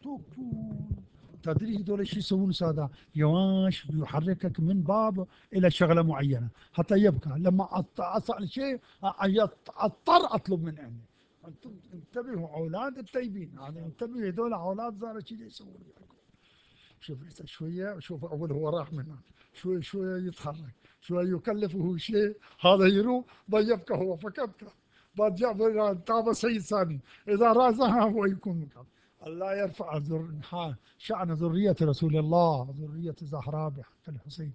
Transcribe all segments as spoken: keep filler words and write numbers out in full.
تدري هذول ايش يسوون سادة؟ يواش يحركك من باب الى شغله معينه حتى يبقى لما اسال شيء اضطر اطلب من عندي. انتم انتبهوا اولاد الطيبين، يعني انتبهوا هذول اولاد زار شيء يسوون. شوف شويه، شوف اول هو راح منه، شوي شوي يتحرك، شوي يكلفه شيء، هذا يروح ضيبك هو فكبك، بعد جاب تابع سيد ثاني، اذا رازها هو يكون مكان. الله يرفع شأن ذرية رسول الله، ذرية الزهراء بحق الحسين.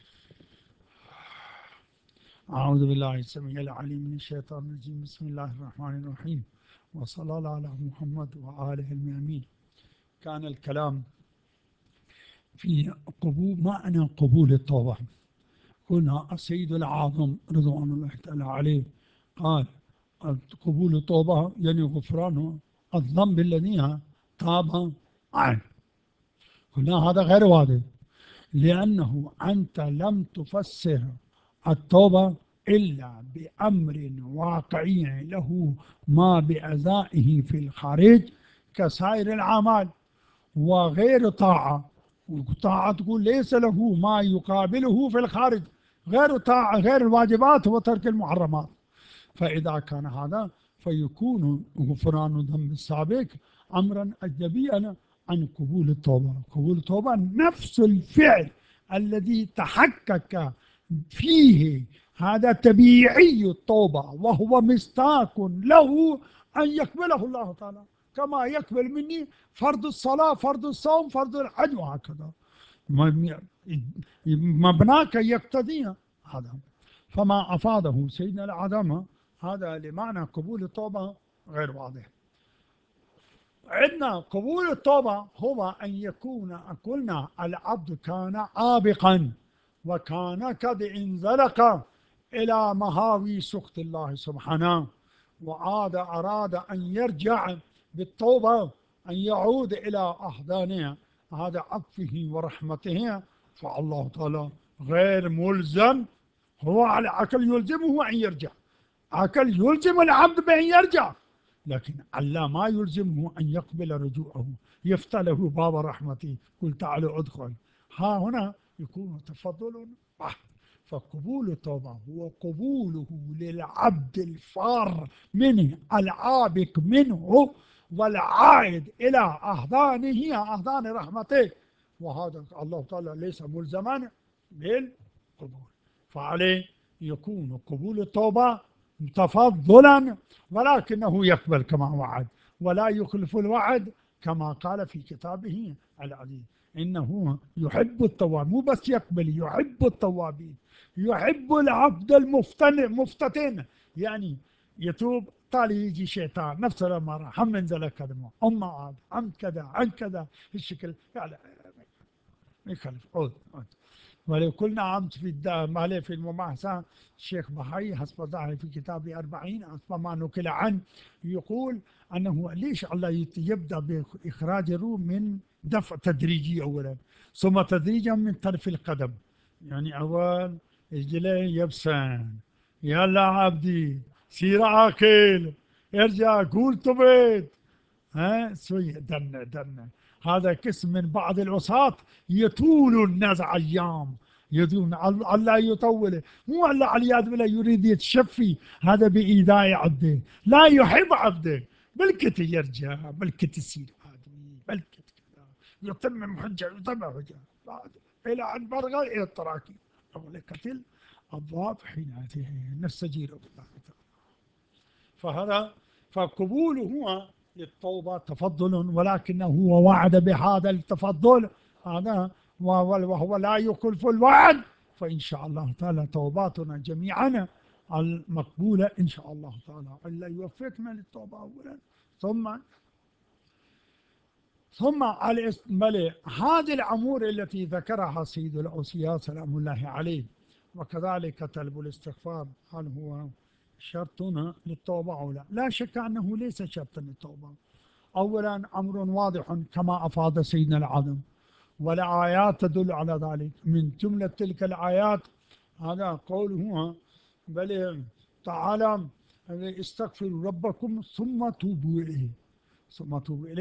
أعوذ بالله السميع العليم من الشيطان الرجيم، بسم الله الرحمن الرحيم، وصلى الله على محمد وآله المؤمنين. كان الكلام في قبول معنى قبول التوبة. قلنا السيد الأعظم رضوان الله تعالى عليه قال قبول التوبة يعني غفران الذنب الذي تاب عنه. قلنا هذا غير واضح، لأنه أنت لم تفسر التوبة إلا بأمر واقعي له ما بأذائه في الخارج كسائر الأعمال، وغير طاعة. والطاعة تقول ليس له ما يقابله في الخارج، غير طاعة، غير الواجبات وترك المحرمات. فإذا كان هذا فيكون غفران الذنب السابق أمرا أجنبيا عن قبول التوبة. قبول التوبة نفس الفعل الذي تحقق فيه هذا طبيعي التوبة، وهو مصداق له أن يقبله الله تعالى، كما يقبل مني فرض الصلاة، فرض الصوم، فرض الحج، وهكذا مبناك يقتضي هذا. فما أفاده سيدنا العظمة هذا لمعنى قبول التوبة غير واضح. عندنا قبول التوبة هو أن يكون، قلنا العبد كان عابقا وكان قد انزلق إلى مهاوي سخط الله سبحانه، وعاد أراد أن يرجع بالتوبة، أن يعود إلى أحضانها، هذا عطفه ورحمته. فالله تعالى غير ملزم، هو على عقل يلزمه أن يرجع، عقل يلزم العبد بأن يرجع، لكن الله ما يلزمه أن يقبل رجوعه، يفتح له باب رحمته، قل تعالوا ادخل. ها هنا يكون تفضل بحت. فقبول التوبة هو قبوله للعبد الفار منه، العابق منه والعائد إلى أحضانه، أحضان رحمته، وهذا الله تعالى ليس ملزما بالقبول. فعليه يكون قبول التوبة تفضلا، ولكنه يقبل كما وعد ولا يخلف الوعد، كما قال في كتابه العزيز إنه يحب التوابين. مو بس يقبل، يحب التوابين، يحب العبد المفتن مفتتن، يعني يتوب طالي يجي شيطان نفس المرة هم انزل كلمة أم عاد عن كذا عن كذا الشكل، يعني ما يخلف عود عود. ولو قلنا عمت في مالي في المماحسة الشيخ بحي حسب ظاهر في كتاب أربعين حسب ما نقل عنه، يقول أنه ليش الله يبدأ بإخراج الروح من دفع تدريجي أولا، ثم تدريجا من طرف القدم، يعني أول رجلين يبسان، يلا عبدي سير عاقل، ارجع قول تبت، ها سوي دنا دنا. هذا قسم من بعض العصاة يطول النزع أيام، يدون الله يطوله، مو الله على بالله يريد يتشفي هذا بإيذاء عبده، لا يحب عبده، بلكت يرجع، بلكت يصير آدمي، بلكت كذا يتمم حجة، يتمم حجة بعد إلى أن برغى إلى التراكي أول قتل الضعف حينئذ نستجير بالله تعالى. فهذا فقبوله هو للتوبة تفضل، ولكنه هو وعد بهذا التفضل هذا، وهو لا يخلف الوعد. فإن شاء الله تعالى توباتنا جميعا المقبولة إن شاء الله تعالى، إلا يوفقنا للتوبة أولا، ثم ثم بل هذه الأمور التي ذكرها سيد الأوصياء سلام الله عليه، وكذلك طلب الاستغفار، هل هو شرطنا للتوبة أو لا؟ لا شك أنه ليس شرطا للتوبة. أولا أمر واضح كما أفاد سيدنا العظم، والآيات تدل على ذلك. من جملة تلك الآيات هذا قوله بل تعالى استغفروا ربكم ثم توبوا إليه، ثم توبوا إليه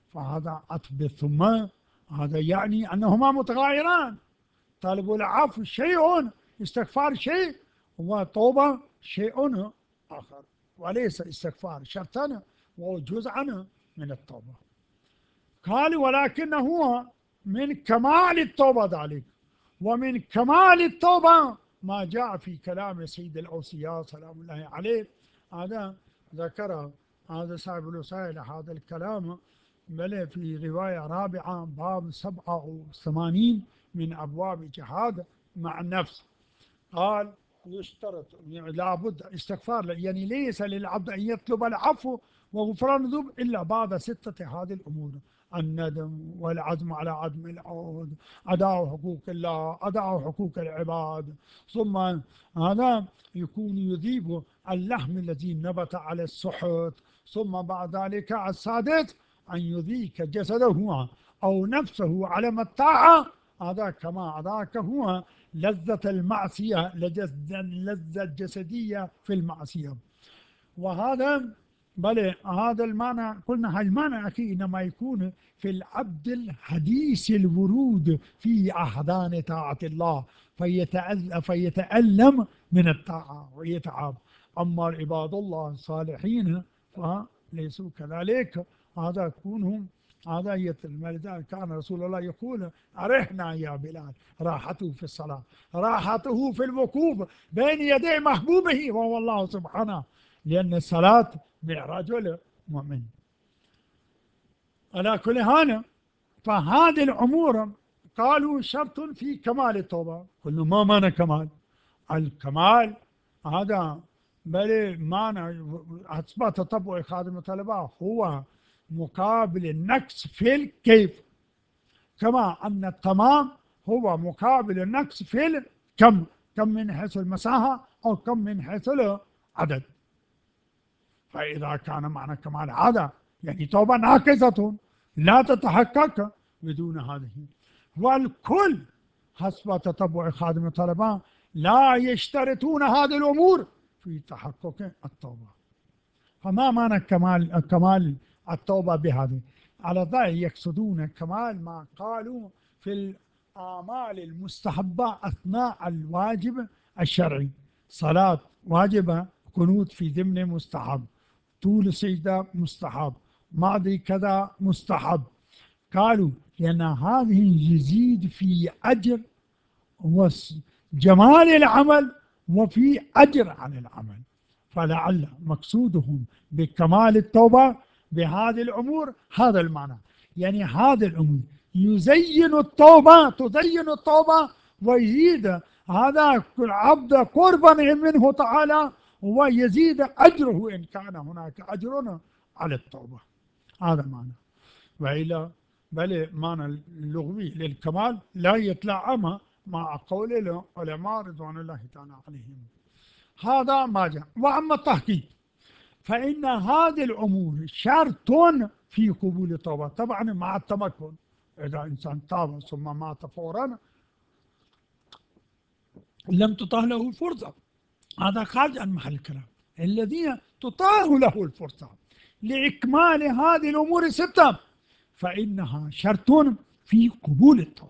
فهذا عطف ثم، هذا يعني أنهما متغايران. طلب العفو شيء، استغفار شيء، وتوبة شيء آخر، وليس استغفار شرطا وجزءا من التوبة. قال ولكنه من كمال التوبة ذلك، ومن كمال التوبة ما جاء في كلام سيد الأوصياء سلام الله عليه. هذا ذكر هذا صاحب الوسائل هذا الكلام، بل في رواية رابعة باب سبعة وثمانين من أبواب جهاد مع النفس. قال يشترط يعني لابد استغفار، يعني ليس للعبد أن يطلب العفو وغفران الذنوب إلا بعد ستة هذه الأمور: الندم، والعزم على عدم العود، أداء حقوق الله، أداء حقوق العباد، ثم هذا يكون يذيب اللحم الذي نبت على السحت، ثم بعد ذلك السادس أن يذيك جسده أو نفسه على الطاعة، هذا كما ذاك هو لذة المعصية، لذة الجسدية في المعصية. وهذا بل هذا المعنى قلنا المعنى أخي إنما يكون في العبد الحديث الورود في أحضان طاعة الله، فيتأل فيتألم من الطاعة ويتعب. أما عباد الله الصالحين فليسوا كذلك، هذا يكونهم هذا يتلمذ. كان رسول الله يقول: أرحنا يا بلال، راحته في الصلاة، راحته في الوقوف بين يدي محبوبه وهو الله سبحانه، لأن الصلاة معراج المؤمن. على كل حال فهذه الأمور قالوا شرط في كمال التوبة. قلنا ما معنى كمال؟ الكمال هذا بل معنى حسب تطبع خادم الطلبة هو مقابل النقص في الكيف، كما أن التمام هو مقابل النقص في الكم، كم من حيث المساحة أو كم من حيث العدد. فإذا كان معنى كمال هذا يعني توبة ناقصة لا تتحقق بدون هذه. والكل حسب تتبع خادم الطلبة لا يشترطون هذه الأمور في تحقق التوبة. فما معنى كمال كمال التوبة بهذه؟ على ذلك يقصدون كمال ما قالوا في الأعمال المستحبة أثناء الواجب الشرعي: صلاة واجبة، قنوت في ضمن مستحب، طول سجدة مستحب، ماضي كذا مستحب. قالوا لأن هذه يزيد في أجر وجمال العمل وفي أجر عن العمل، فلعل مقصودهم بكمال التوبة بهذه الأمور هذا المعنى، يعني هذه الأمور يزين التوبة، تزين التوبة ويزيد هذا العبد قربا منه تعالى، ويزيد أجره إن كان هناك أجر على التوبة. هذا معنى. وإلا بل معنى اللغوي للكمال لا يتلائم مع قول العلماء رضوان الله تعالى عليهم. هذا ما جاء. وأما التحقيق فإن هذه الأمور شرط في قبول التوبة، طبعا مع التمكن. إذا إنسان تاب ثم مات فورا لم تتاح له الفرصة، هذا خارج عن محل الكلام. الذين تتاح له الفرصة لإكمال هذه الأمور الستة فإنها شرط في قبول التوبة.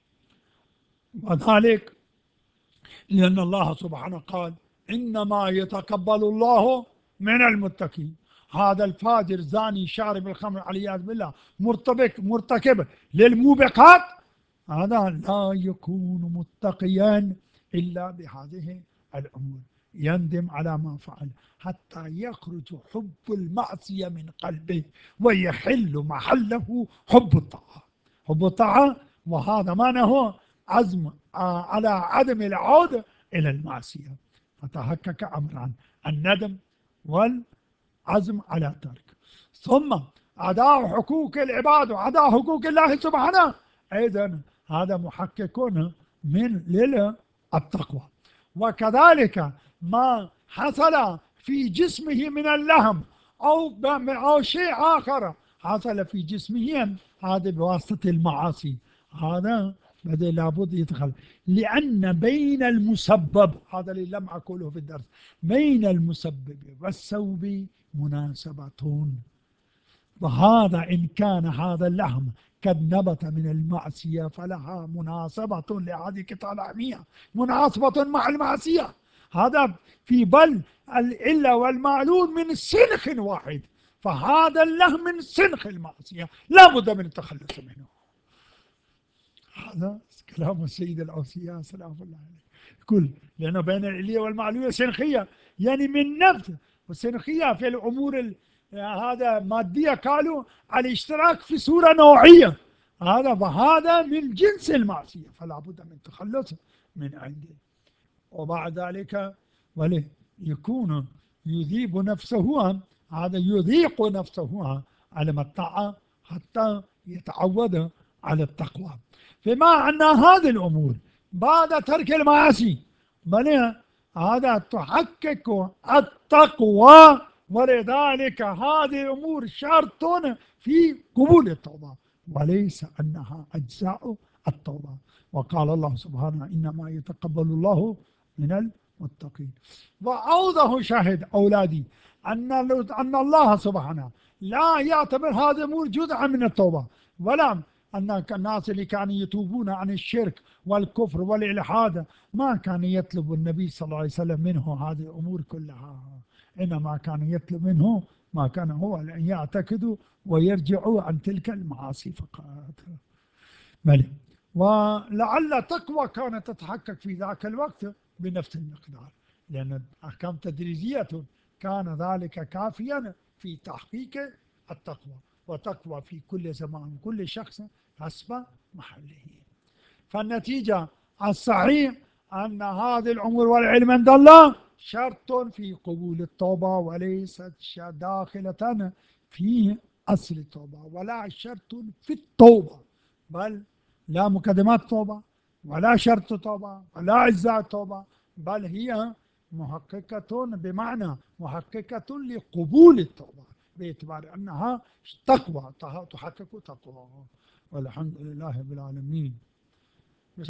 وذلك لأن الله سبحانه قال: إنما يتقبل الله من المتقين. هذا الفاجر زاني شارب الخمر والعياذ بالله مرتبك مرتكب للموبقات، هذا لا يكون متقيا إلا بهذه الأمور، يندم على ما فعل حتى يخرج حب المعصية من قلبه ويحل محله حب الطاعة. حب الطاعة، وهذا معناه عزم على عدم العودة إلى المعصية، فتحقق أمران: الندم والعزم على ترك. ثم أداء حقوق العباد وأداء حقوق الله سبحانه أيضا هذا محقق من للتقوى. وكذلك ما حصل في جسمه من اللهم أو أو شيء آخر حصل في جسمه هذا بواسطة المعاصي، هذا بدأ لابد يدخل، لأن بين المسبب، هذا اللي لم أقوله في الدرس، بين المسبب والسوب مناسبة. وهذا إن كان هذا اللحم قد نبت من المعصية فلها مناسبة لهذه الكتالامية، مناسبة مع المعصية. هذا في بل العلة والمعلول من سنخ واحد، فهذا اللحم من سنخ المعصية لا بد من التخلص منه. هذا كلام السيد الأوصياء سلام الله عليه. كل لأنه بين العلية والمعلوية سنخية، يعني من نفس، والسنخية في الأمور ال... هذا مادية قالوا الاشتراك في صورة نوعية، هذا وهذا من جنس المعصية فلا بد من تخلص من عنده. وبعد ذلك وله يكون يذيب نفسه، هذا يذيق نفسه على الطاعة حتى يتعود على التقوى. فما أن هذه الأمور بعد ترك المعاصي بل هذا تحقق التقوى، ولذلك هذه الأمور شرط في قبول التوبة وليس أنها أجزاء التوبة. وقال الله سبحانه إنما يتقبل الله من المتقين. وأوضح شاهد أولادي أن أن الله سبحانه لا يعتبر هذه الأمور جزءا من التوبة، ولا أن الناس اللي كانوا يتوبون عن الشرك والكفر والإلحاد ما كان يطلب النبي صلى الله عليه وسلم منه هذه الأمور كلها، إنما كان يطلب منه ما كان هو أن يعتقدوا ويرجعوا عن تلك المعاصي فقط. بل ولعل تقوى كانت تتحقق في ذاك الوقت بنفس المقدار، لأن أحكام تدريجية كان ذلك كافيا في تحقيق التقوى، وتقوى في كل زمان كل شخص حسب محله. فالنتيجة الصحيح أن هذه الأمور والعلم عند الله شرط في قبول التوبة وليست داخلة في أصل التوبة، ولا شرط في التوبة، بل لا مقدمات توبة ولا شرط توبة ولا أجزاء توبة، بل هي محققة بمعنى محققة لقبول التوبة باعتبار أنها تقوى تحقق تقوى. والحمد لله رب العالمين.